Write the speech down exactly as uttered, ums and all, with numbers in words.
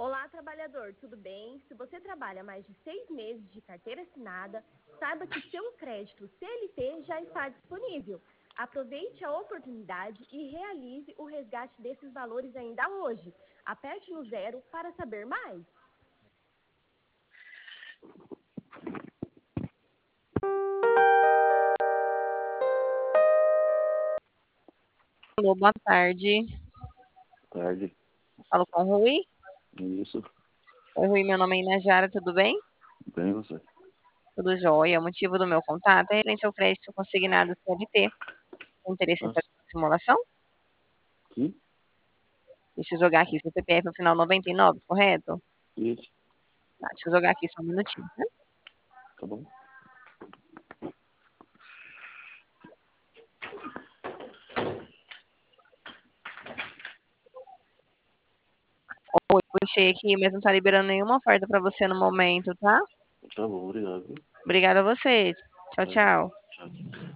Olá, trabalhador, tudo bem? Se você trabalha mais de seis meses de carteira assinada, saiba que seu crédito C L T já está disponível. Aproveite a oportunidade e realize o resgate desses valores ainda hoje. Aperte no zero para saber mais. Alô, boa tarde. Tarde. Falo com o Rui. Isso. Oi, Rui, meu nome é Inajara, tudo bem? Bem, você? Tudo jóia. O motivo do meu contato é referente ao crédito consignado C L T. Tem interesse em Ah, fazer uma simulação? sim? Deixa eu jogar aqui, seu C P F no final noventa e nove, correto? Isso. Tá, deixa eu jogar aqui só um minutinho, né? Tá bom. Oi, puxei aqui, mas não tá liberando nenhuma oferta pra você no momento, tá? Tá bom, obrigado. Obrigada a você. Tchau, É, tchau. tchau.